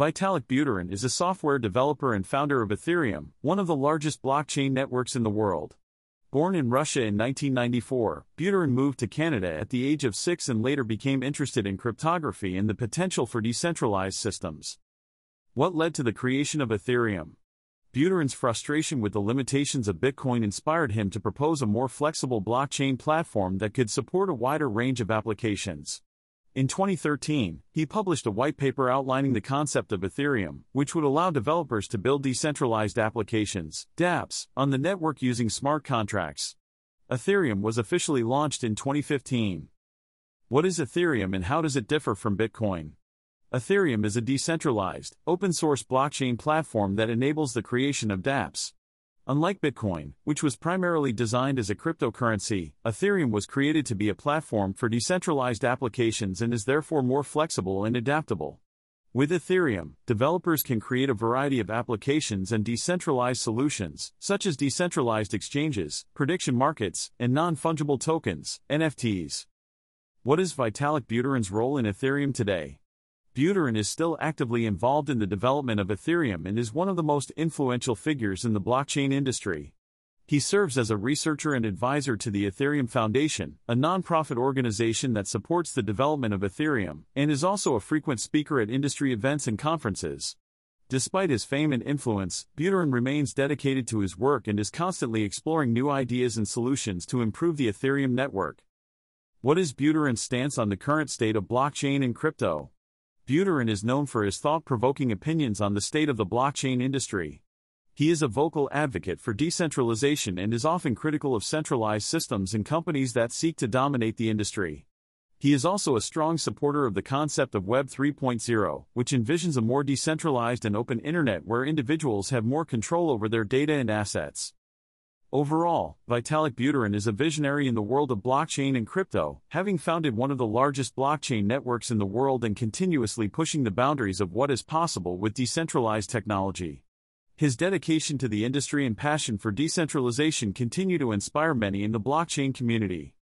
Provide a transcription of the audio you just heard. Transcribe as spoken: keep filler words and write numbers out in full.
Vitalik Buterin is a software developer and founder of Ethereum, one of the largest blockchain networks in the world. Born in Russia in nineteen ninety-four, Buterin moved to Canada at the age of six and later became interested in cryptography and the potential for decentralized systems. What led to the creation of Ethereum? Buterin's frustration with the limitations of Bitcoin inspired him to propose a more flexible blockchain platform that could support a wider range of applications. In twenty thirteen, he published a white paper outlining the concept of Ethereum, which would allow developers to build decentralized applications, dApps, on the network using smart contracts. Ethereum was officially launched in twenty fifteen. What is Ethereum and how does it differ from Bitcoin? Ethereum is a decentralized, open-source blockchain platform that enables the creation of dApps. Unlike Bitcoin, which was primarily designed as a cryptocurrency, Ethereum was created to be a platform for decentralized applications and is therefore more flexible and adaptable. With Ethereum, developers can create a variety of applications and decentralized solutions, such as decentralized exchanges, prediction markets, and non-fungible tokens, N F Ts. What is Vitalik Buterin's role in Ethereum today? Buterin is still actively involved in the development of Ethereum and is one of the most influential figures in the blockchain industry. He serves as a researcher and advisor to the Ethereum Foundation, a non-profit organization that supports the development of Ethereum, and is also a frequent speaker at industry events and conferences. Despite his fame and influence, Buterin remains dedicated to his work and is constantly exploring new ideas and solutions to improve the Ethereum network. What is Buterin's stance on the current state of blockchain and crypto? Buterin is known for his thought-provoking opinions on the state of the blockchain industry. He is a vocal advocate for decentralization and is often critical of centralized systems and companies that seek to dominate the industry. He is also a strong supporter of the concept of Web three point oh, which envisions a more decentralized and open internet where individuals have more control over their data and assets. Overall, Vitalik Buterin is a visionary in the world of blockchain and crypto, having founded one of the largest blockchain networks in the world and continuously pushing the boundaries of what is possible with decentralized technology. His dedication to the industry and passion for decentralization continue to inspire many in the blockchain community.